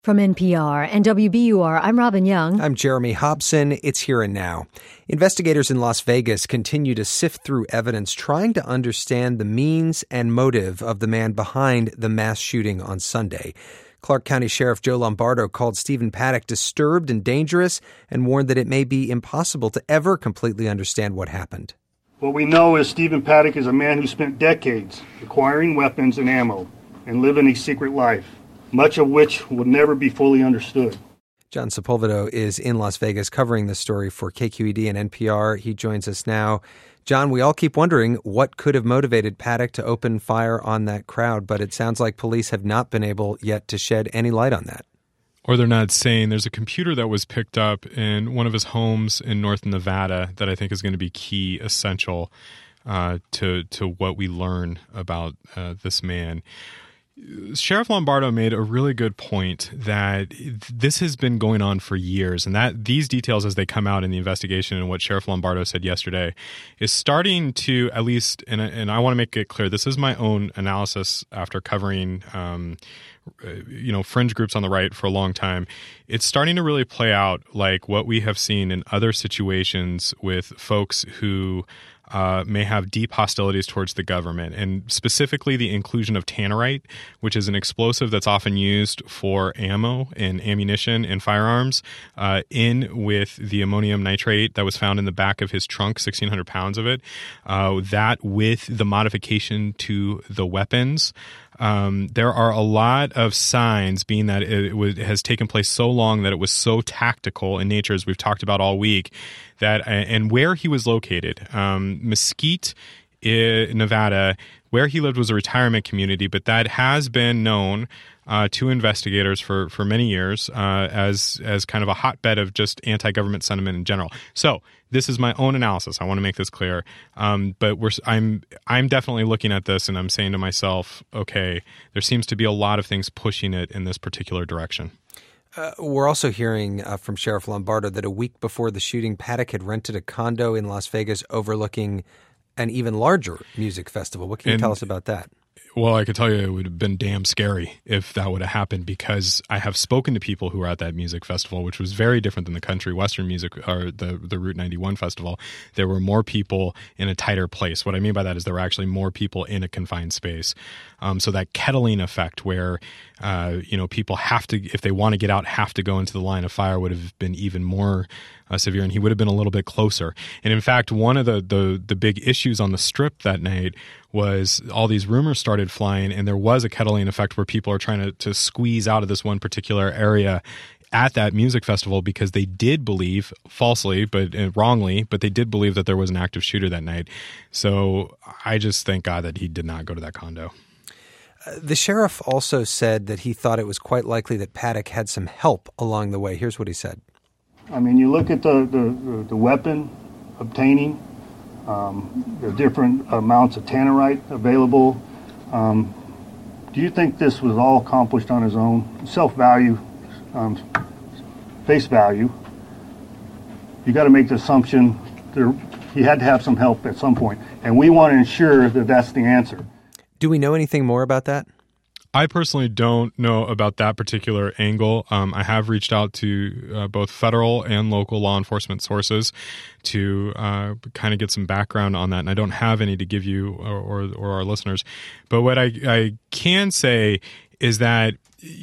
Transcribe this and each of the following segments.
From NPR and WBUR, I'm Robin Young. I'm Jeremy Hobson. It's Here and Now. Investigators in Las Vegas continue to sift through evidence trying to understand the means and motive of the man behind the mass shooting on Sunday. Clark County Sheriff Joe Lombardo called Stephen Paddock disturbed and dangerous and warned that it may be impossible to ever completely understand what happened. What we know is Stephen Paddock is a man who spent decades acquiring weapons and ammo and living a secret life, much of which will never be fully understood. John Sepulvedo is in Las Vegas covering this story for KQED and NPR. He joins us now. John, we all keep wondering what could have motivated Paddock to open fire on that crowd, but it sounds like police have not been able yet to shed any light on that. Or they're not saying. There's a computer that was picked up in one of his homes in North Nevada that I think is going to be key, essential to what we learn about this man. Sheriff Lombardo made a really good point that this has been going on for years, and that these details as they come out in the investigation and what Sheriff Lombardo said yesterday is starting to, at least, and I want to make it clear, this is my own analysis after covering fringe groups on the right for a long time. It's starting to really play out like what we have seen in other situations with folks who may have deep hostilities towards the government, and specifically the inclusion of tannerite, which is an explosive that's often used for ammo and ammunition and firearms, in with the ammonium nitrate that was found in the back of his trunk, 1,600 pounds of it, that with the modification to the weapons. There are a lot of signs, being that it has taken place so long, that it was so tactical in nature, as we've talked about all week, that and where he was located, Mesquite, Nevada, where he lived was a retirement community, but that has been known to investigators for many years as kind of a hotbed of just anti-government sentiment in general. So this is my own analysis. I want to make this clear, but I'm definitely looking at this and I'm saying to myself, okay, there seems to be a lot of things pushing it in this particular direction. We're also hearing from Sheriff Lombardo that a week before the shooting, Paddock had rented a condo in Las Vegas overlooking an even larger music festival. What can you tell us about that? Well, I can tell you it would have been damn scary if that would have happened, because I have spoken to people who were at that music festival, which was very different than the country western music or the Route 91 festival. There were more people in a tighter place. What I mean by that is there were actually more people in a confined space. So that kettling effect where, people have to, if they want to get out, have to go into the line of fire would have been even more severe, and he would have been a little bit closer. And in fact, one of the big issues on the Strip that night was all these rumors started flying, and there was a kettling effect where people are trying to squeeze out of this one particular area at that music festival, because they did believe, falsely but wrongly, but they did believe that there was an active shooter that night. So I just thank God that he did not go to that condo. The sheriff also said that he thought it was quite likely that Paddock had some help along the way. Here's what he said. I mean, you look at the weapon obtaining, the different amounts of tannerite available. Do you think this was all accomplished on his own? Self-value, face value. You got to make the assumption that he had to have some help at some point, and we want to ensure that that's the answer. Do we know anything more about that? I personally don't know about that particular angle. I have reached out to both federal and local law enforcement sources to kind of get some background on that, and I don't have any to give you or our listeners. But what I can say is that,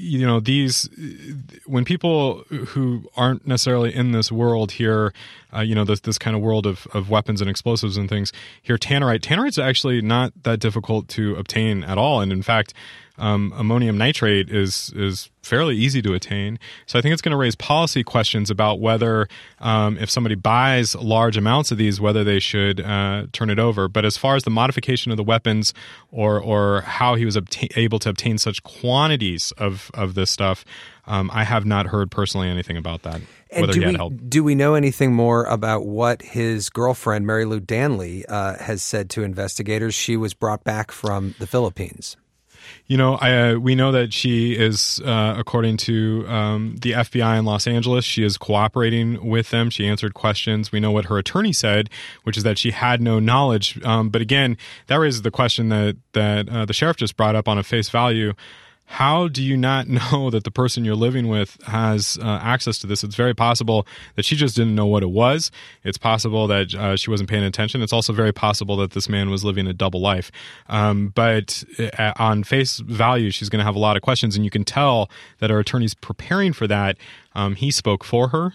when people who aren't necessarily in this world hear, this kind of world of weapons and explosives and things, hear tannerite. Tannerite's actually not that difficult to obtain at all, and in fact, ammonium nitrate is fairly easy to attain. So I think it's going to raise policy questions about whether, if somebody buys large amounts of these, whether they should turn it over. But as far as the modification of the weapons or how he was able to obtain such quantities of this stuff, I have not heard personally anything about that. And do we know anything more about what his girlfriend, Mary Lou Danley, has said to investigators? She was brought back from the Philippines. We know that she is, according to the FBI in Los Angeles, she is cooperating with them. She answered questions. We know what her attorney said, which is that she had no knowledge. But again, that raises the question that the sheriff just brought up on a face value. how do you not know that the person you're living with has access to this? It's very possible that she just didn't know what it was. It's possible that she wasn't paying attention. It's also very possible that this man was living a double life. But on face value, she's going to have a lot of questions, and you can tell that her attorney's preparing for that. He spoke for her.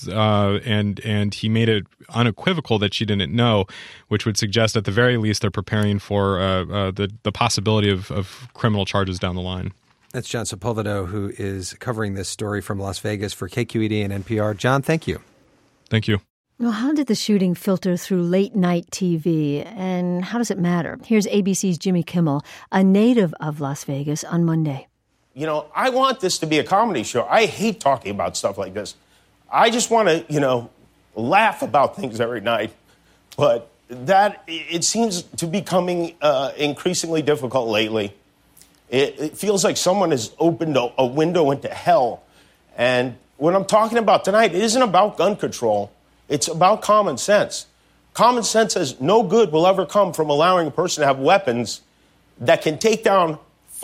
And he made it unequivocal that she didn't know, which would suggest at the very least they're preparing for the possibility of criminal charges down the line. That's John Sepulveda, who is covering this story from Las Vegas for KQED and NPR. John, thank you. Thank you. Well, how did the shooting filter through late-night TV, and how does it matter? Here's ABC's Jimmy Kimmel, a native of Las Vegas, on Monday. You know, I want this to be a comedy show. I hate talking about stuff like this. I just want to, laugh about things every night. But it seems to be becoming increasingly difficult lately. It feels like someone has opened a window into hell. And what I'm talking about tonight, it isn't about gun control. It's about common sense. Common sense says no good will ever come from allowing a person to have weapons that can take down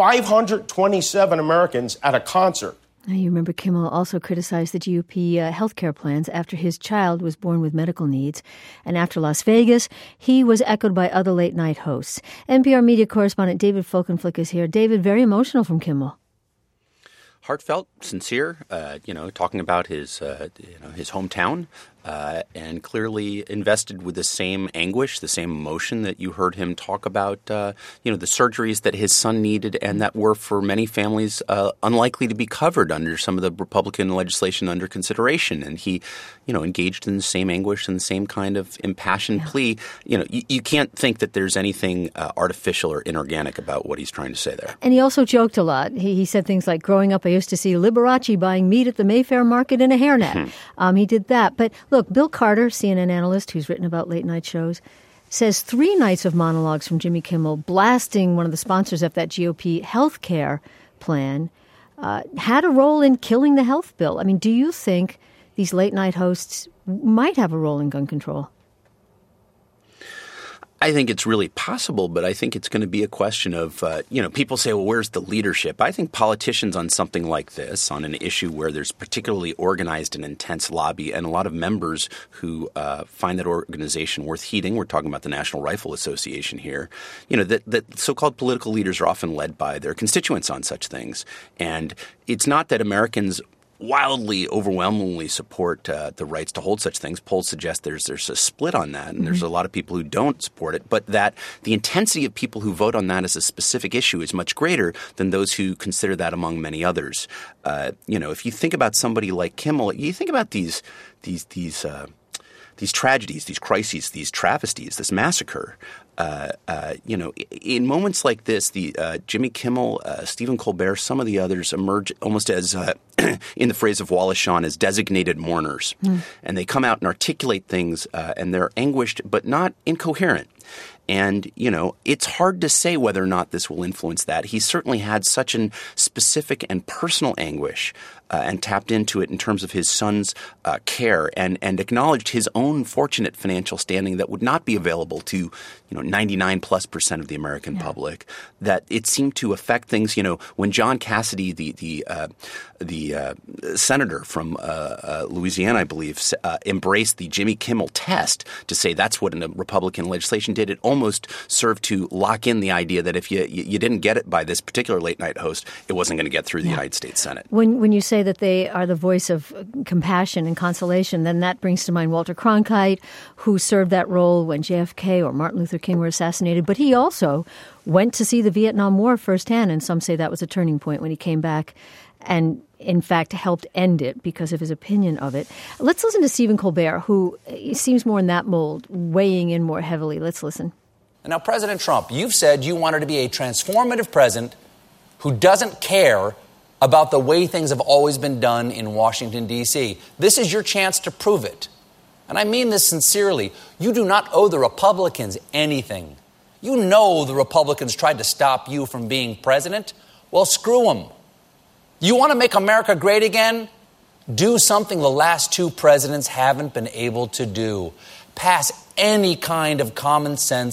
527 Americans at a concert. Now, you remember Kimmel also criticized the GOP health care plans after his child was born with medical needs. And after Las Vegas, he was echoed by other late-night hosts. NPR media correspondent David Folkenflik is here. David, very emotional from Kimmel. Heartfelt, sincere, talking about his hometown, and clearly invested with the same anguish, the same emotion that you heard him talk about, the surgeries that his son needed and that were for many families unlikely to be covered under some of the Republican legislation under consideration. And he, engaged in the same anguish and the same kind of impassioned plea. You can't think that there's anything artificial or inorganic about what he's trying to say there. And he also joked a lot. He said things like, growing up, I used to see Liberace buying meat at the Mayfair market in a hairnet. He did that. But look, Bill Carter, CNN analyst who's written about late-night shows, says 3 nights of monologues from Jimmy Kimmel blasting one of the sponsors of that GOP health care plan had a role in killing the health bill. I mean, do you think these late-night hosts might have a role in gun control? I think it's really possible, but I think it's going to be a question of, people say, well, where's the leadership? I think politicians on something like this, on an issue where there's particularly organized and intense lobby and a lot of members who find that organization worth heeding. We're talking about the National Rifle Association here. That so-called political leaders are often led by their constituents on such things. And it's not that Americans wildly, overwhelmingly support the rights to hold such things. Polls suggest there's a split on that, and there's a lot of people who don't support it, but that the intensity of people who vote on that as a specific issue is much greater than those who consider that among many others. If you think about somebody like Kimmel, you think about these tragedies, these crises, these travesties, this massacre. In moments like this, the Jimmy Kimmel, Stephen Colbert, some of the others emerge almost as, in the phrase of Wallace Shawn, as designated mourners. And they come out and articulate things, and they're anguished but not incoherent. And, it's hard to say whether or not this will influence that. He certainly had such an specific and personal anguish and tapped into it in terms of his son's care and acknowledged his own fortunate financial standing that would not be available to, 99+% of the American public, that it seemed to affect things. When John Cassidy, the senator from Louisiana, I believe, embraced the Jimmy Kimmel test to say that's what Republican legislation did, it almost served to lock in the idea that if you didn't get it by this particular late-night host, it wasn't going to get through the United States Senate. When you say that they are the voice of compassion and consolation, then that brings to mind Walter Cronkite, who served that role when JFK or Martin Luther King were assassinated. But he also went to see the Vietnam War firsthand, and some say that was a turning point when he came back and, in fact, helped end it because of his opinion of it. Let's listen to Stephen Colbert, who seems more in that mold, weighing in more heavily. Let's listen. Now, President Trump, you've said you wanted to be a transformative president who doesn't care about the way things have always been done in Washington, D.C. This is your chance to prove it. And I mean this sincerely. You do not owe the Republicans anything. You know the Republicans tried to stop you from being president. Well, screw them. You want to make America great again? Do something the last 2 presidents haven't been able to do. Pass any kind of common sense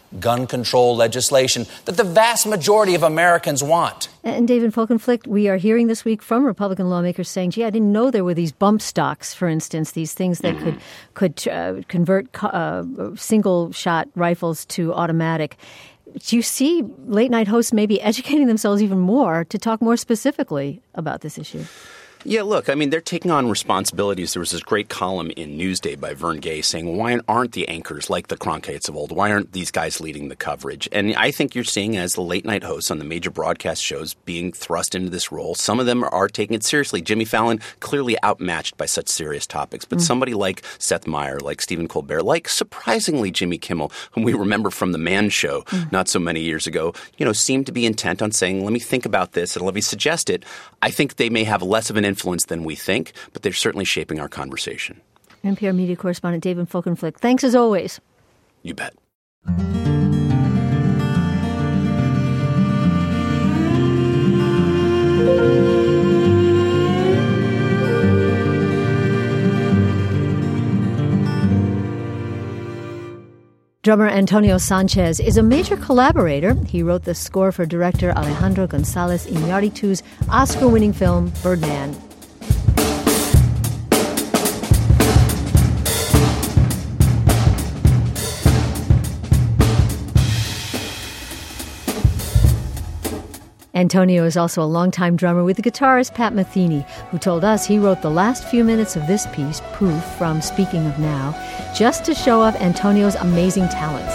gun control legislation that the vast majority of Americans want. And David Folkenflik, we are hearing this week from Republican lawmakers saying, gee, I didn't know there were these bump stocks, for instance, these things that could convert single-shot rifles to automatic. Do you see late-night hosts maybe educating themselves even more to talk more specifically about this issue? Yeah, look, I mean, they're taking on responsibilities. There was this great column in Newsday by Vern Gay saying, why aren't the anchors like the Cronkites of old? Why aren't these guys leading the coverage? And I think you're seeing as the late-night hosts on the major broadcast shows being thrust into this role. Some of them are taking it seriously. Jimmy Fallon, clearly outmatched by such serious topics. But somebody like Seth Meyers, like Stephen Colbert, like surprisingly Jimmy Kimmel, whom we remember from The Man Show not so many years ago, seemed to be intent on saying, let me think about this and let me suggest it. I think they may have less of an influence than we think, but they're certainly shaping our conversation. NPR media correspondent David Folkenflik, thanks as always. You bet. Drummer Antonio Sanchez is a major collaborator. He wrote the score for director Alejandro González Iñárritu's Oscar-winning film Birdman. Antonio is also a longtime drummer with the guitarist Pat Metheny, who told us he wrote the last few minutes of this piece, Poof, from Speaking of Now, just to show off Antonio's amazing talents.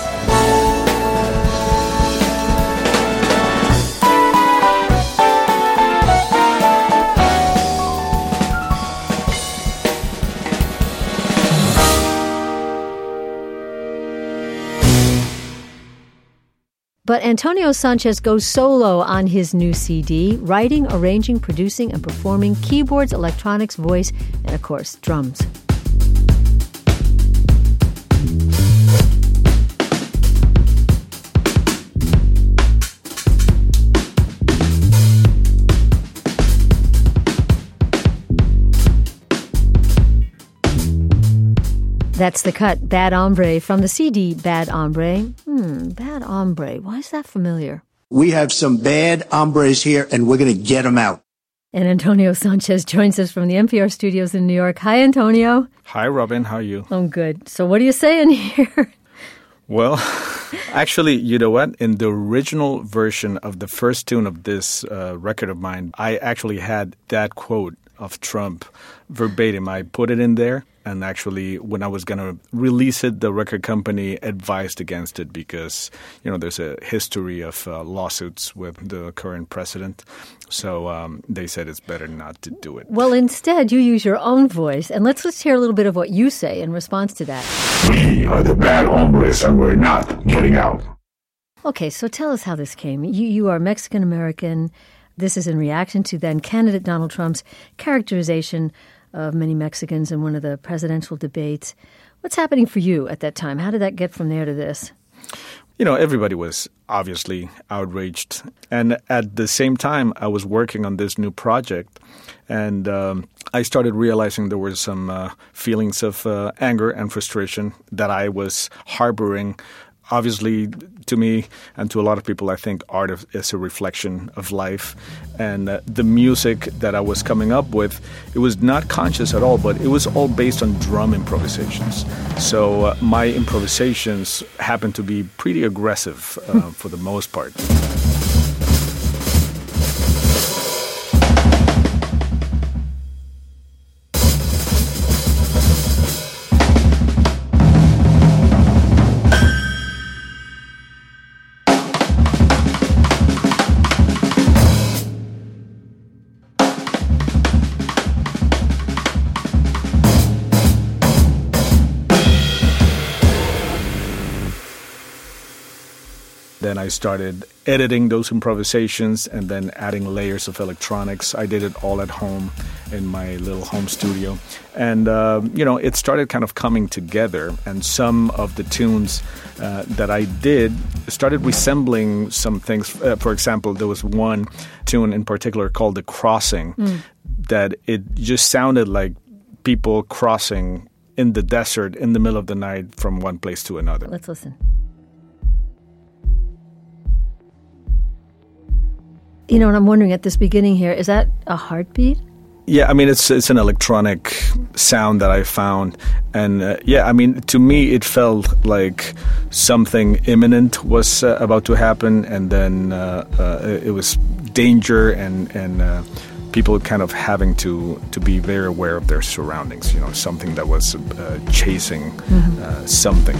But Antonio Sanchez goes solo on his new CD, writing, arranging, producing, and performing keyboards, electronics, voice, and, of course, drums. That's the cut, Bad Hombre, from the CD Bad Hombre. Bad Hombre. Why is that familiar? We have some bad hombres here, and we're going to get them out. And Antonio Sanchez joins us from the NPR studios in New York. Hi, Antonio. Hi, Robin. How are you? I'm good. So what are you saying here? Well, actually, you know what? In the original version of the first tune of this record of mine, I actually had that quote of Trump verbatim. I put it in there. And actually, when I was going to release it, the record company advised against it because, there's a history of lawsuits with the current president. So they said it's better not to do it. Well, instead, you use your own voice. And let's hear a little bit of what you say in response to that. We are the bad hombres, and we're not getting out. Okay, so tell us how this came. You are Mexican-American. This is in reaction to then candidate Donald Trump's characterization of many Mexicans in one of the presidential debates. What's happening for you at that time? How did that get from there to this? Everybody was obviously outraged. And at the same time, I was working on this new project. And I started realizing there were some feelings of anger and frustration that I was harboring. Obviously, to me and to a lot of people, I think art is a reflection of life. And the music that I was coming up with, it was not conscious at all, but it was all based on drum improvisations. So my improvisations happened to be pretty aggressive for the most part. Then I started editing those improvisations and then adding layers of electronics. I did it all at home in my little home studio. And, it started kind of coming together. And some of the tunes that I did started resembling some things. For example, there was one tune in particular called The Crossing that it just sounded like people crossing in the desert in the middle of the night from one place to another. Let's listen. And I'm wondering at this beginning here, is that a heartbeat? Yeah, I mean, it's an electronic sound that I found. And to me, it felt like something imminent was about to happen. And then it was danger and people kind of having to be very aware of their surroundings, something that was chasing something.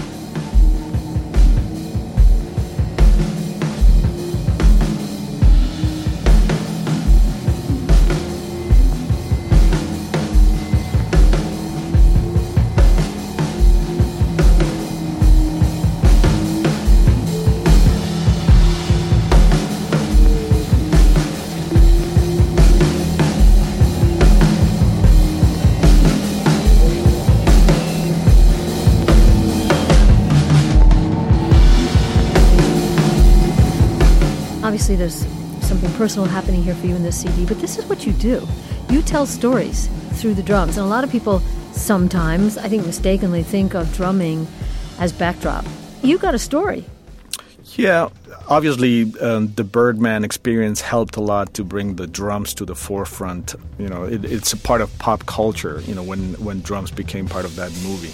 Obviously, there's something personal happening here for you in this CD, but this is what you do. You tell stories through the drums, and a lot of people sometimes, I think mistakenly, think of drumming as backdrop. You got a story. Yeah, obviously, the Birdman experience helped a lot to bring the drums to the forefront. It's a part of pop culture, when drums became part of that movie.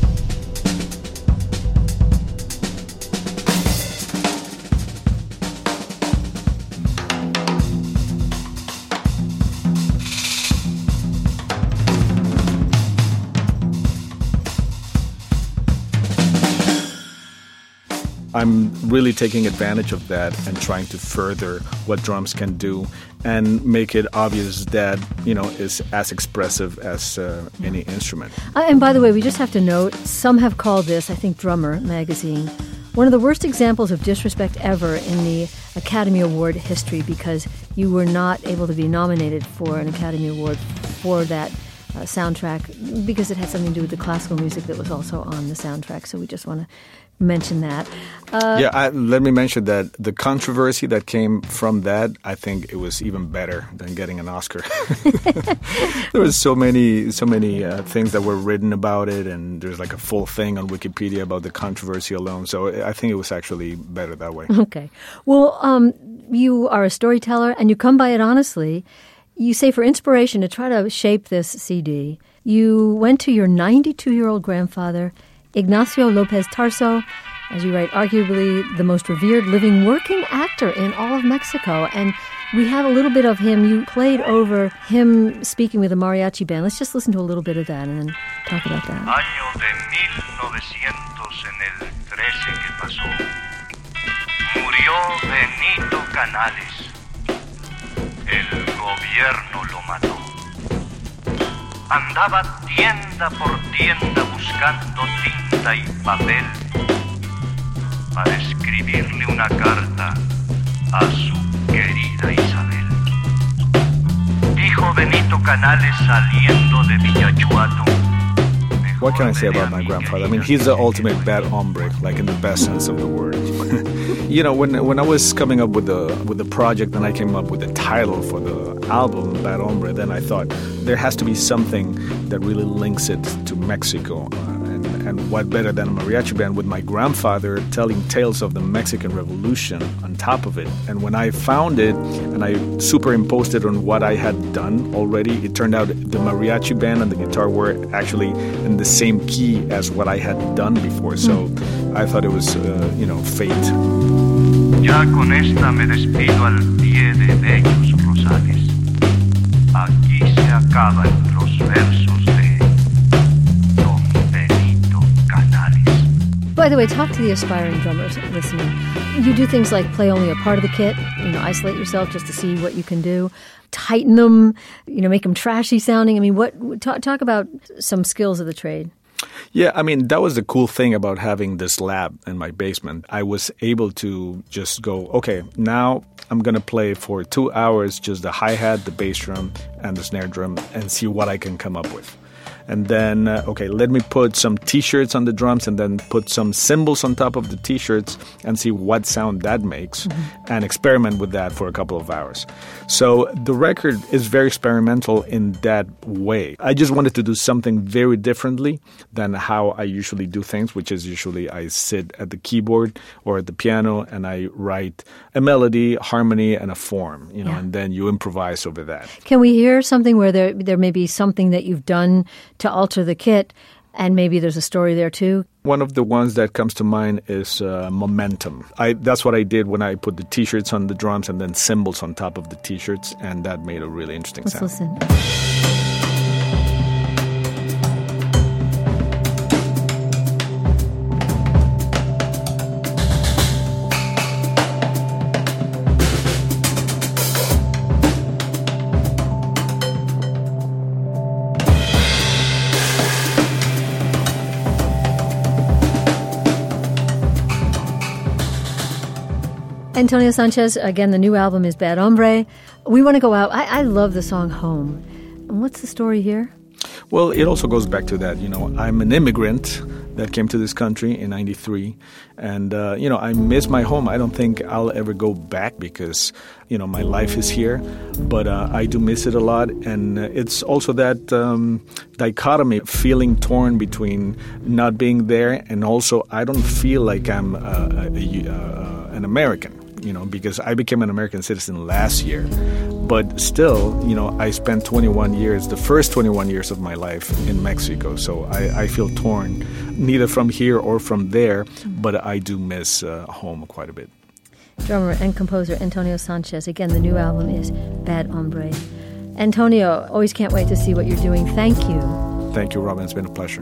I'm really taking advantage of that and trying to further what drums can do and make it obvious that, is as expressive as any instrument. And by the way, we just have to note, some have called this, I think Drummer magazine, one of the worst examples of disrespect ever in the Academy Award history because you were not able to be nominated for an Academy Award for that soundtrack because it had something to do with the classical music that was also on the soundtrack. So we just want to mention that. Let me mention that the controversy that came from that, I think it was even better than getting an Oscar. There was so many things that were written about it, and there's like a full thing on Wikipedia about the controversy alone. So I think it was actually better that way. Okay. Well, you are a storyteller, and you come by it honestly. You say for inspiration to try to shape this CD, you went to your 92-year-old grandfather, Ignacio Lopez Tarso, as you write, arguably the most revered living working actor in all of Mexico. And we have a little bit of him. You played over him speaking with a mariachi band. Let's just listen to a little bit of that and then talk about that. Año de 1900 en el 13 que pasó. Murió Benito Canales. El gobierno lo mató. Andaba tienda por tienda buscando tinta y papel para escribirle una carta a su querida Isabel. Dijo Benito Canales saliendo de Villachuato. What can I say about my grandfather? I mean, he's the ultimate bad hombre, like in the best sense of the word. When I was coming up with the project and I came up with the title for the album, Bad Hombre, then I thought there has to be something that really links it to Mexico. And what better than a mariachi band with my grandfather telling tales of the Mexican Revolution on top of it. And when I found it and I superimposed it on what I had done already, it turned out the mariachi band and the guitar were actually in the same key as what I had done before. So I thought it was, fate. Ya con esta me despido al pie de bellos rosales. Aquí se acaban los versos de Don Benito Canales. By the way, talk to the aspiring drummers listening. You do things like play only a part of the kit, isolate yourself just to see what you can do, tighten them, make them trashy sounding. I mean, talk about some skills of the trade. Yeah, I mean, that was the cool thing about having this lab in my basement. I was able to just go, okay, now I'm going to play for 2 hours just the hi-hat, the bass drum, and the snare drum and see what I can come up with. And then, let me put some T-shirts on the drums and then put some cymbals on top of the T-shirts and see what sound that makes and experiment with that for a couple of hours. So the record is very experimental in that way. I just wanted to do something very differently than how I usually do things, which is usually I sit at the keyboard or at the piano and I write a melody, harmony, and a form, and then you improvise over that. Can we hear something where there may be something that you've done to alter the kit, and maybe there's a story there too? One of the ones that comes to mind is Momentum. That's what I did when I put the T-shirts on the drums and then cymbals on top of the T-shirts, and that made a really interesting sound. Let's listen. Antonio Sanchez, again, the new album is Bad Hombre. We want to go out. I love the song Home. And what's the story here? Well, it also goes back to that. I'm an immigrant that came to this country in 93. And, I miss my home. I don't think I'll ever go back because, my life is here. But I do miss it a lot. And it's also that dichotomy, feeling torn between not being there and also I don't feel like I'm an American. Because I became an American citizen last year. But still, I spent 21 years, the first 21 years of my life in Mexico. So I feel torn, neither from here or from there, but I do miss home quite a bit. Drummer and composer Antonio Sanchez. Again, the new album is Bad Hombre. Antonio, always can't wait to see what you're doing. Thank you. Thank you, Robin. It's been a pleasure.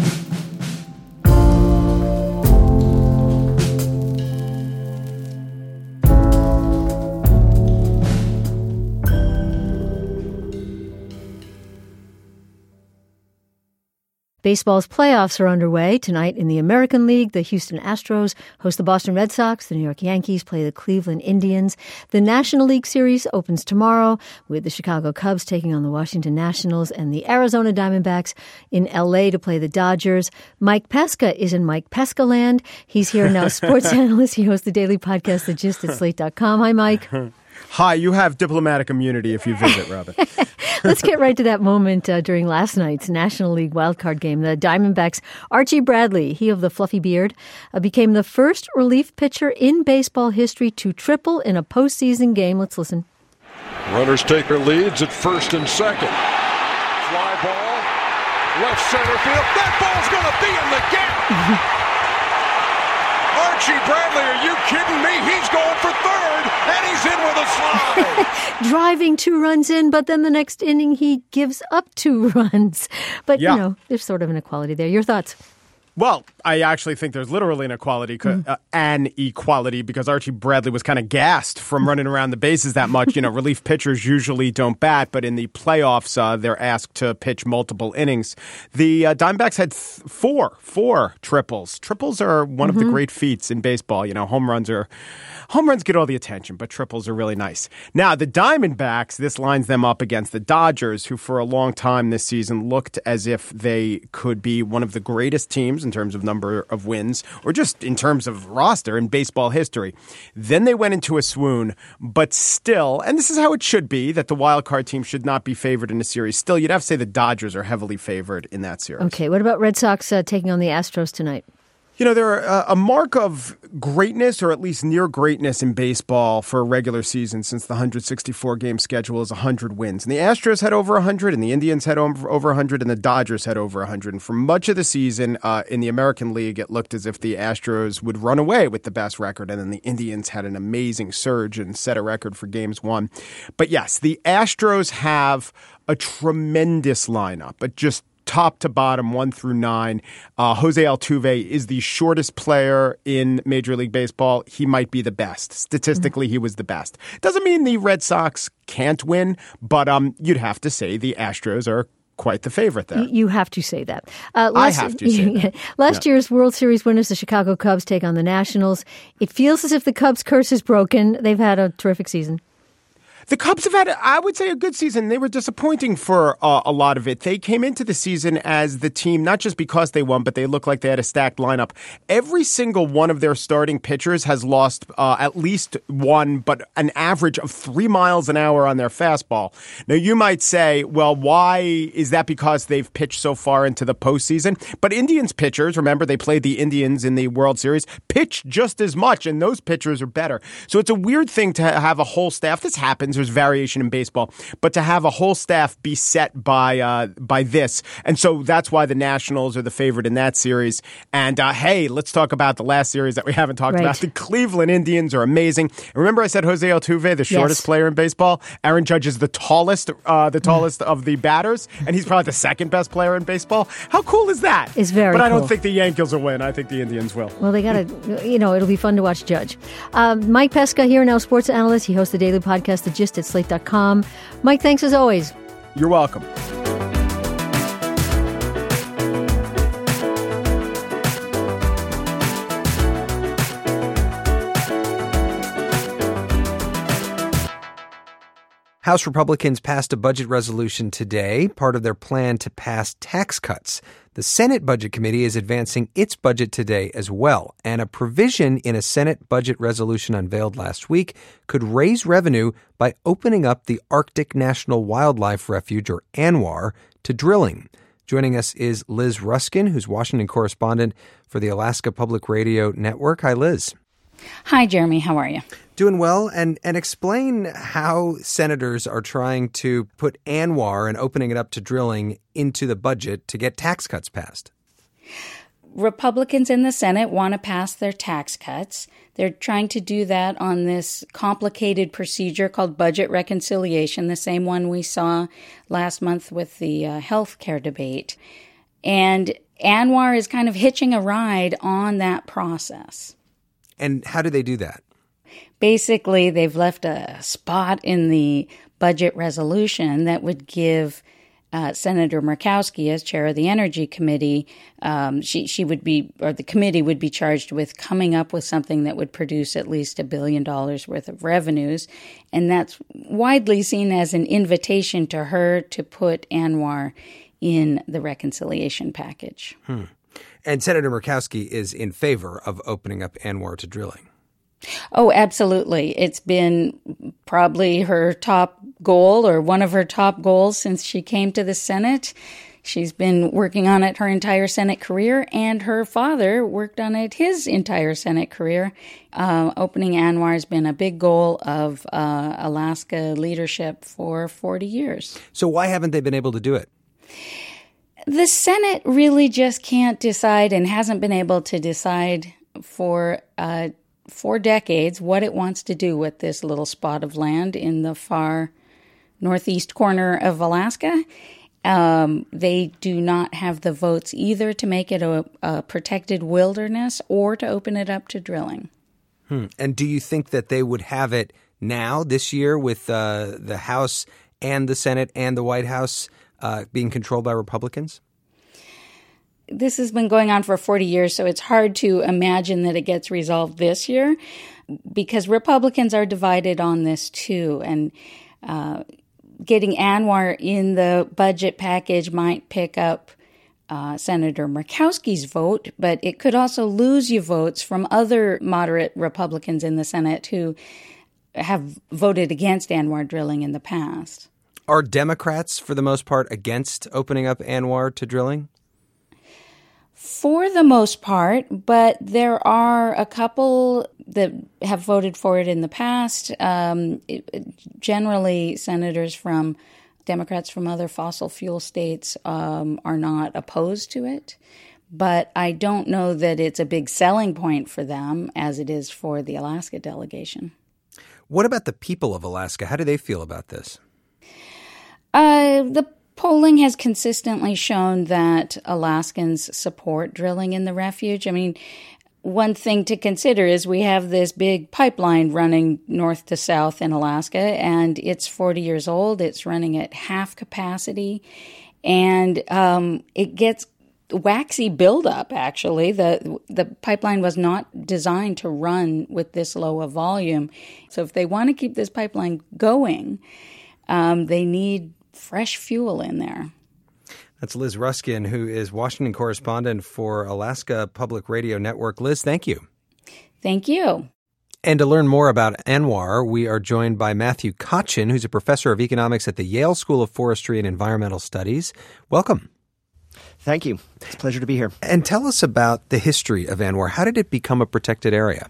Baseball's playoffs are underway. Tonight in the American League, the Houston Astros host the Boston Red Sox. The New York Yankees play the Cleveland Indians. The National League Series opens tomorrow with the Chicago Cubs taking on the Washington Nationals and the Arizona Diamondbacks in L.A. to play the Dodgers. Mike Pesca is in Mike Pesca land. He's here now, sports analyst. He hosts the daily podcast, The Gist at Slate.com. Hi, Mike. Hi, you have diplomatic immunity if you visit, Robin. Let's get right to that moment during last night's National League wildcard game. The Diamondbacks' Archie Bradley, he of the fluffy beard, became the first relief pitcher in baseball history to triple in a postseason game. Let's listen. Runners take their leads at first and second. Fly ball, left center field. That ball's going to be in the gap. Archie Bradley, are you kidding me? He's going for third, and he's in with a slide. Driving 2 runs in, but then the next inning he gives up 2 runs. But, there's sort of an equality there. Your thoughts? Well, I actually think there's literally an equality, because Archie Bradley was kind of gassed from running around the bases that much. Relief pitchers usually don't bat, but in the playoffs, they're asked to pitch multiple innings. The Diamondbacks had four triples. Triples are one of the great feats in baseball. Home runs get all the attention, but triples are really nice. Now, the Diamondbacks, this lines them up against the Dodgers, who for a long time this season looked as if they could be one of the greatest teams in terms of number of wins, or just in terms of roster in baseball history. Then they went into a swoon, but still, and this is how it should be, that the wild card team should not be favored in a series. Still, you'd have to say the Dodgers are heavily favored in that series. Okay, what about Red Sox taking on the Astros tonight? There are a mark of greatness, or at least near greatness in baseball for a regular season, since the 164-game schedule is 100 wins. And the Astros had over 100, and the Indians had over 100, and the Dodgers had over 100. And for much of the season in the American League, it looked as if the Astros would run away with the best record, and then the Indians had an amazing surge and set a record for games won. But yes, the Astros have a tremendous lineup, but just top to bottom, 1 through 9. Jose Altuve is the shortest player in Major League Baseball. He might be the best. Statistically, he was the best. Doesn't mean the Red Sox can't win, but you'd have to say the Astros are quite the favorite there. You have to say that. I have to say that. Last year's World Series winners, the Chicago Cubs, take on the Nationals. It feels as if the Cubs' curse is broken. They've had a terrific season. The Cubs have had, I would say, a good season. They were disappointing for a lot of it. They came into the season as the team, not just because they won, but they looked like they had a stacked lineup. Every single one of their starting pitchers has lost at least one, but an average of 3 miles an hour on their fastball. Now, you might say, well, why is that? Because they've pitched so far into the postseason? But Indians pitchers, remember, they played the Indians in the World Series, pitch just as much, and those pitchers are better. So it's a weird thing to have a whole staff. This happens. There's variation in baseball, but to have a whole staff be set by this, and so that's why the Nationals are the favorite in that series. And hey, let's talk about the last series that we haven't talked about. The Cleveland Indians are amazing. Remember, I said Jose Altuve, the shortest player in baseball. Aaron Judge is the tallest of the batters, and he's probably the second best player in baseball. How cool is that? It's very. But I cool. don't think the Yankees will win. I think the Indians will. Well, they got to. It'll be fun to watch Judge. Mike Pesca here, now sports analyst. He hosts the daily podcast, The Gist, at Slate.com. Mike, thanks as always. You're welcome. House Republicans passed a budget resolution today, part of their plan to pass tax cuts. The Senate Budget Committee is advancing its budget today as well, and a provision in a Senate budget resolution unveiled last week could raise revenue by opening up the Arctic National Wildlife Refuge, or ANWR, to drilling. Joining us is Liz Ruskin, who's Washington correspondent for the Alaska Public Radio Network. Hi, Liz. Hi, Jeremy. How are you? Doing well. And explain how senators are trying to put ANWR and opening it up to drilling into the budget to get tax cuts passed. Republicans in the Senate want to pass their tax cuts. They're trying to do that on this complicated procedure called budget reconciliation, the same one we saw last month with the health care debate. And ANWR is kind of hitching a ride on that process. And how do they do that? Basically, they've left a spot in the budget resolution that would give Senator Murkowski, as chair of the Energy Committee, she would be, or the committee would be charged with coming up with something that would produce at least $1 billion worth of revenues. And that's widely seen as an invitation to her to put ANWR in the reconciliation package. And Senator Murkowski is in favor of opening up ANWR to drilling. Oh, absolutely. It's been probably her top goal, or one of her top goals, since she came to the Senate. She's been working on it her entire Senate career, and her father worked on it his entire Senate career. Opening ANWR has been a big goal of Alaska leadership for 40 years. So why haven't they been able to do it? The Senate really just can't decide, and hasn't been able to decide for 4 decades what it wants to do with this little spot of land in the far northeast corner of Alaska. They do not have the votes either to make it a protected wilderness or to open it up to drilling. And do you think that they would have it now, this year, with the House and the Senate and the White House being controlled by Republicans? This has been going on for 40 years, so it's hard to imagine that it gets resolved this year, because Republicans are divided on this too. And getting ANWR in the budget package might pick up Senator Murkowski's vote, but it could also lose you votes from other moderate Republicans in the Senate who have voted against ANWR drilling in the past. Are Democrats, for the most part, against opening up ANWR to drilling? For the most part, but there are a couple that have voted for it in the past. Generally, Democrats from other fossil fuel states are not opposed to it. But I don't know that it's a big selling point for them as it is for the Alaska delegation. What about the people of Alaska? How do they feel about this? The polling has consistently shown that Alaskans support drilling in the refuge. I mean, one thing to consider is we have this big pipeline running north to south in Alaska, and it's 40 years old. It's running at half capacity, and it gets waxy buildup, actually. The pipeline was not designed to run with this low a volume. So if they want to keep this pipeline going, they need fresh fuel in there. That's Liz Ruskin, who is Washington correspondent for Alaska Public Radio Network. Liz, thank you. Thank you. And to learn more about ANWR, we are joined by Matthew Kotchin, who's a professor of economics at the Yale School of Forestry and Environmental Studies. Welcome. Thank you. It's a pleasure to be here. And tell us about the history of ANWR. How did it become a protected area?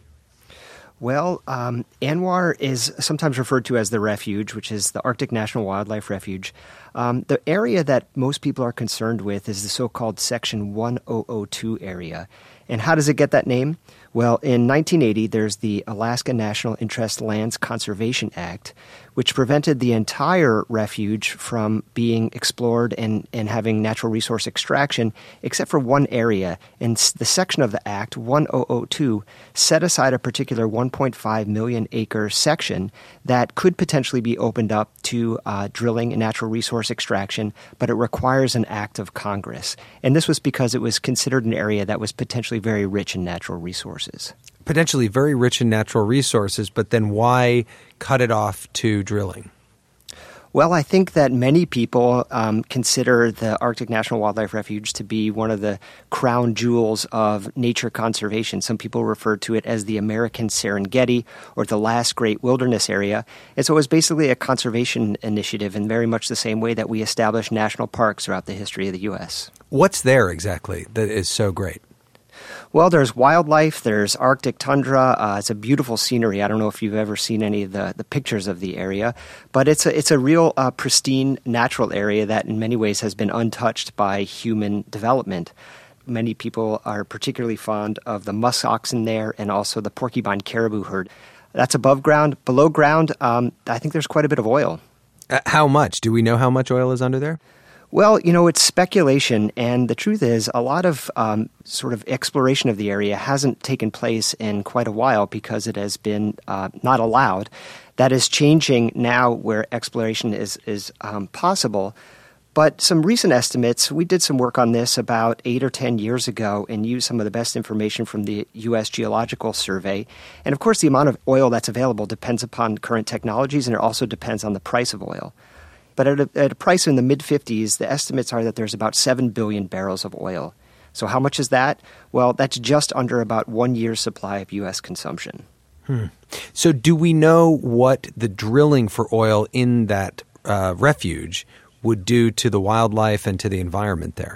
Well, ANWR is sometimes referred to as the refuge, which is the Arctic National Wildlife Refuge. The area that most people are concerned with is the so-called Section 1002 area. And how does it get that name? Well, in 1980, there's the Alaska National Interest Lands Conservation Act, which prevented the entire refuge from being explored and having natural resource extraction, except for one area. And the section of the Act, 1002, set aside a particular 1.5 million acre section that could potentially be opened up to drilling and natural resource extraction, but it requires an act of Congress. And this was because it was considered an area that was potentially very rich in natural resources. Potentially very rich in natural resources, but then why cut it off to drilling? Well, I think that many people consider the Arctic National Wildlife Refuge to be one of the crown jewels of nature conservation. Some people refer to it as the American Serengeti or the last great wilderness area. And so it was basically a conservation initiative in very much the same way that we established national parks throughout the history of the U.S. What's there exactly that is so great? Well, there's wildlife, there's Arctic tundra. It's a beautiful scenery. I don't know if you've ever seen any of the pictures of the area, but it's a real pristine natural area that in many ways has been untouched by human development. Many people are particularly fond of the musk oxen there and also the porcupine caribou herd. That's above ground. Below ground, I think there's quite a bit of oil. How much? Do we know how much oil is under there? Well, it's speculation, and the truth is a lot of sort of exploration of the area hasn't taken place in quite a while because it has been not allowed. That is changing now where exploration is possible. But some recent estimates, we did some work on this about 8 or 10 years ago and used some of the best information from the U.S. Geological Survey. And of course, the amount of oil that's available depends upon current technologies, and it also depends on the price of oil. But at a price in the mid-50s, the estimates are that there's about 7 billion barrels of oil. So how much is that? Well, that's just under about 1 year's supply of U.S. consumption. So do we know what the drilling for oil in that refuge would do to the wildlife and to the environment there?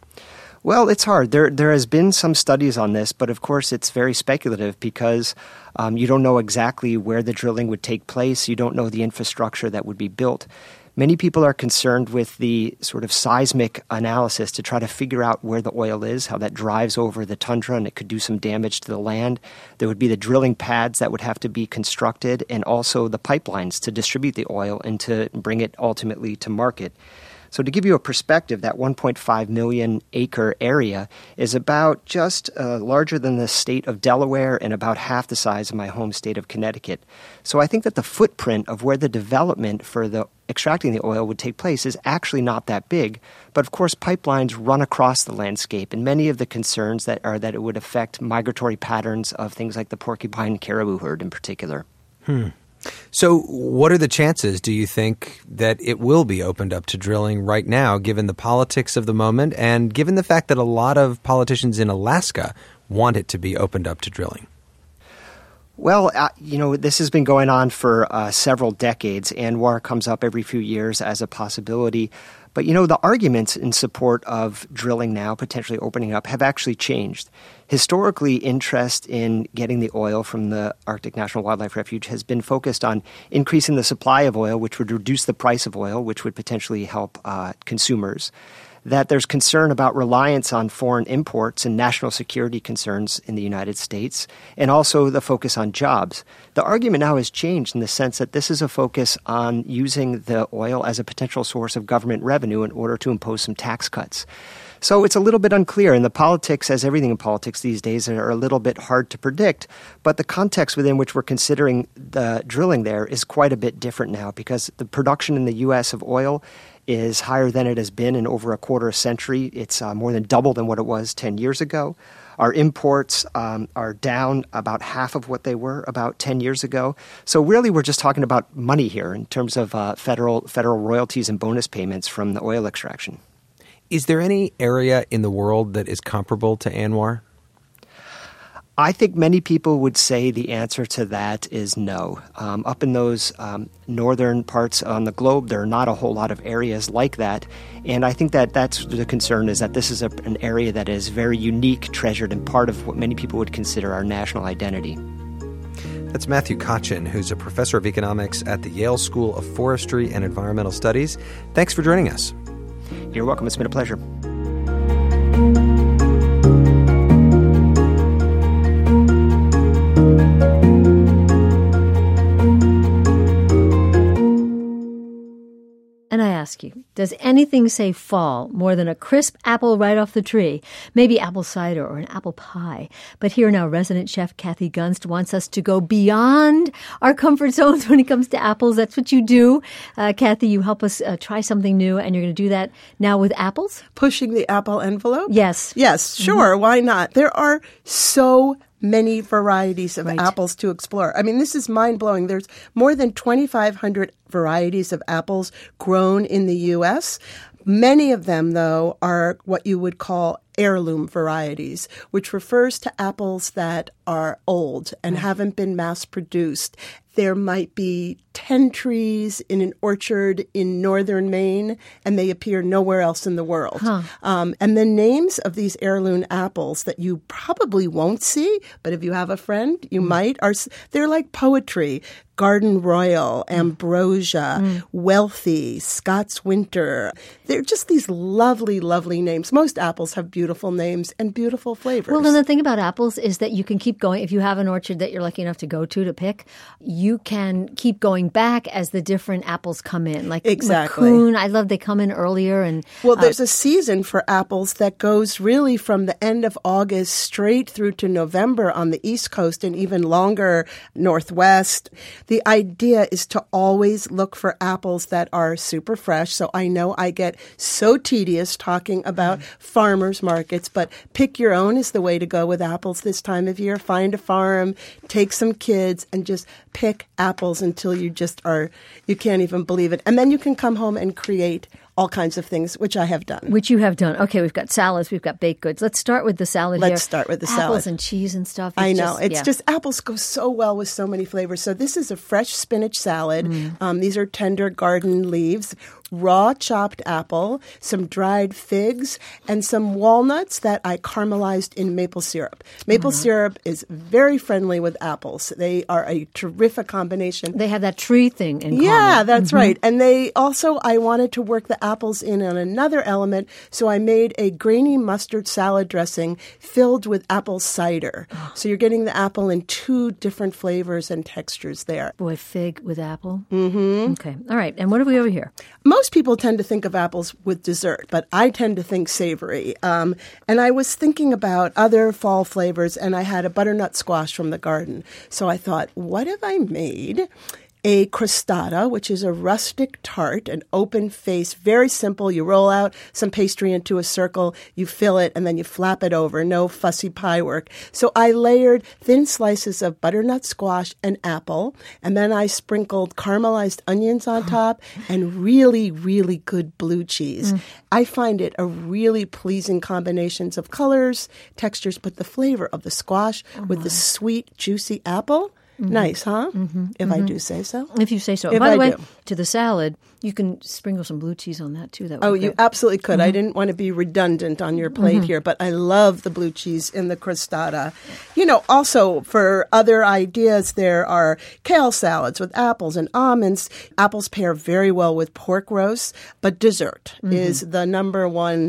Well, it's hard. There has been some studies on this, but of course it's very speculative because you don't know exactly where the drilling would take place. You don't know the infrastructure that would be built. Many people are concerned with the sort of seismic analysis to try to figure out where the oil is, how that drives over the tundra, and it could do some damage to the land. There would be the drilling pads that would have to be constructed, and also the pipelines to distribute the oil and to bring it ultimately to market. So to give you a perspective, that 1.5 million acre area is about just larger than the state of Delaware and about half the size of my home state of Connecticut. So I think that the footprint of where the development for the extracting the oil would take place is actually not that big. But of course, pipelines run across the landscape, and many of the concerns that it would affect migratory patterns of things like the porcupine caribou herd in particular. So what are the chances, do you think, that it will be opened up to drilling right now, given the politics of the moment and given the fact that a lot of politicians in Alaska want it to be opened up to drilling? Well, this has been going on for several decades. ANWR comes up every few years as a possibility. But, the arguments in support of drilling now, potentially opening up, have actually changed. Historically, interest in getting the oil from the Arctic National Wildlife Refuge has been focused on increasing the supply of oil, which would reduce the price of oil, which would potentially help consumers. That there's concern about reliance on foreign imports and national security concerns in the United States, and also the focus on jobs. The argument now has changed in the sense that this is a focus on using the oil as a potential source of government revenue in order to impose some tax cuts. So it's a little bit unclear, and the politics, as everything in politics these days, are a little bit hard to predict. But the context within which we're considering the drilling there is quite a bit different now because the production in the U.S. of oil is higher than it has been in over a quarter century. It's more than double than what it was 10 years ago. Our imports are down about half of what they were about 10 years ago. So really, we're just talking about money here in terms of federal royalties and bonus payments from the oil extraction. Is there any area in the world that is comparable to ANWR? I think many people would say the answer to that is no. Up in those northern parts on the globe, there are not a whole lot of areas like that. And I think that that's the concern, is that this is an area that is very unique, treasured, and part of what many people would consider our national identity. That's Matthew Kotchin, who's a professor of economics at the Yale School of Forestry and Environmental Studies. Thanks for joining us. You're welcome. It's been a pleasure. And I ask you, does anything say fall more than a crisp apple right off the tree? Maybe apple cider or an apple pie. But here now, resident chef Kathy Gunst wants us to go beyond our comfort zones when it comes to apples. That's what you do. Kathy, you help us try something new, and you're going to do that now with apples? Pushing the apple envelope? Yes. Yes, sure. Mm-hmm. Why not? There are so many varieties of apples to explore. I mean, this is mind-blowing. There's more than 2,500 varieties of apples grown in the U.S. Many of them, though, are what you would call heirloom varieties, which refers to apples that are old and haven't been mass-produced. There might be 10 trees in an orchard in northern Maine, and they appear nowhere else in the world. And the names of these heirloom apples that you probably won't see, but if you have a friend, you might, they're like poetry. Garden Royal, Ambrosia, Wealthy, Scott's Winter. They're just these lovely, lovely names. Most apples have beautiful names and beautiful flavors. Well, then the thing about apples is that you can keep going. If you have an orchard that you're lucky enough to go to pick, you can keep going back as the different apples come in. Like Macoun, I love they come in earlier. And well, there's a season for apples that goes really from the end of August straight through to November on the East Coast and even longer Northwest. The idea is to always look for apples that are super fresh. So I know I get so tedious talking about farmers markets, but pick your own is the way to go with apples this time of year. Find a farm, take some kids, and just pick apples until you can't even believe it. And then you can come home and create all kinds of things, which I have done. Which you have done. Okay, we've got salads, we've got baked goods. Let's start with the salad here. Let's start with the salad. Apples and cheese and stuff. I know. It's just apples go so well with so many flavors. So this is a fresh spinach salad. These are tender garden leaves, raw chopped apple, some dried figs, and some walnuts that I caramelized in maple syrup. Maple syrup is very friendly with apples. They are a terrific combination. They have that tree thing in common. Yeah, that's right. And they also, I wanted to work the apples in on another element, so I made a grainy mustard salad dressing filled with apple cider. So you're getting the apple in two different flavors and textures there. Boy, fig with apple. Mm-hmm. Okay. All right. And what have we over here? Most people tend to think of apples with dessert, but I tend to think savory. And I was thinking about other fall flavors, and I had a butternut squash from the garden. So I thought, what if I made a crostata, which is a rustic tart, an open face, very simple. You roll out some pastry into a circle, you fill it, and then you flap it over. No fussy pie work. So I layered thin slices of butternut squash and apple, and then I sprinkled caramelized onions on top and really, really good blue cheese. I find it a really pleasing combination of colors, textures, but the flavor of the squash with the sweet, juicy apple. Nice, huh? If I do say so. If you say so. By the way, to the salad, you can sprinkle some blue cheese on that, too. You absolutely could. I didn't want to be redundant on your plate here, but I love the blue cheese in the crostata. You know, also for other ideas, there are kale salads with apples and almonds. Apples pair very well with pork roast, but dessert is the number one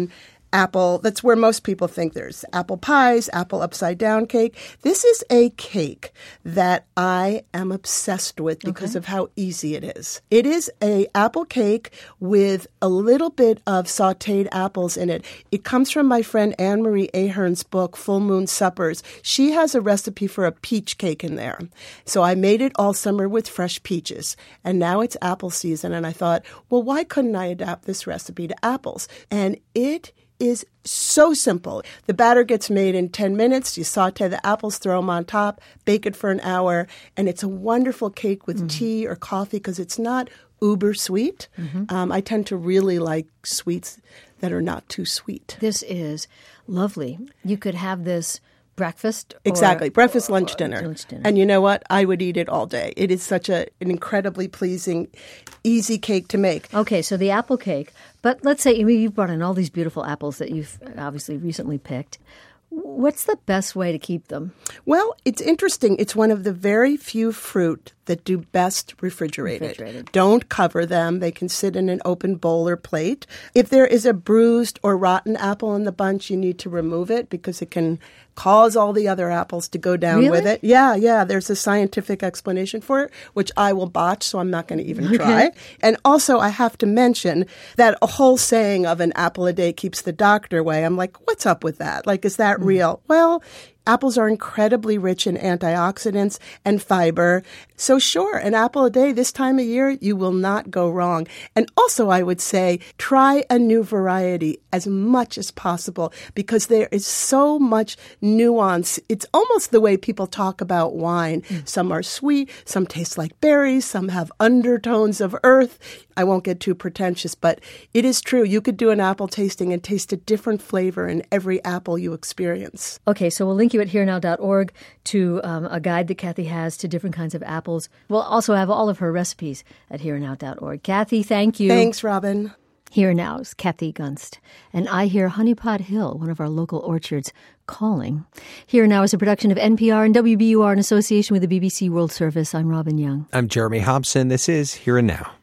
apple. That's where most people think there's apple pies, apple upside down cake. This is a cake that I am obsessed with because of how easy it is. It is a apple cake with a little bit of sautéed apples in it. It comes from my friend Anne Marie Ahern's book, Full Moon Suppers. She has a recipe for a peach cake in there. So I made it all summer with fresh peaches. And now it's apple season. And I thought, well, why couldn't I adapt this recipe to apples? And it is so simple. The batter gets made in 10 minutes. You saute the apples, throw them on top, bake it for an hour, and it's a wonderful cake with tea or coffee because it's not uber sweet. I tend to really like sweets that are not too sweet. This is lovely. You could have this breakfast. Exactly. Breakfast, lunch, dinner. And you know what? I would eat it all day. It is such an incredibly pleasing, easy cake to make. Okay, so the apple cake. But let's say you've brought in all these beautiful apples that you've obviously recently picked. What's the best way to keep them? Well, it's interesting. It's one of the very few fruit that do best refrigerated. Don't cover them. They can sit in an open bowl or plate. If there is a bruised or rotten apple in the bunch, you need to remove it because it can cause all the other apples to go down with it. Yeah. There's a scientific explanation for it, which I will botch, so I'm not going to even try. And also, I have to mention that a whole saying of an apple a day keeps the doctor away. I'm like, what's up with that? Like, is that real? Well, apples are incredibly rich in antioxidants and fiber. So sure, an apple a day this time of year, you will not go wrong. And also, I would say, try a new variety as much as possible because there is so much nuance. It's almost the way people talk about wine. Some are sweet, some taste like berries, some have undertones of earth. I won't get too pretentious, but it is true. You could do an apple tasting and taste a different flavor in every apple you experience. Okay, so we'll link you at herenow.org to a guide that Kathy has to different kinds of apples. We'll also have all of her recipes at herenow.org. Kathy, thank you. Thanks, Robin. Here Now's Kathy Gunst. And I hear Honeypot Hill, one of our local orchards, calling. Here Now is a production of NPR and WBUR in association with the BBC World Service. I'm Robin Young. I'm Jeremy Hobson. This is Here and Now.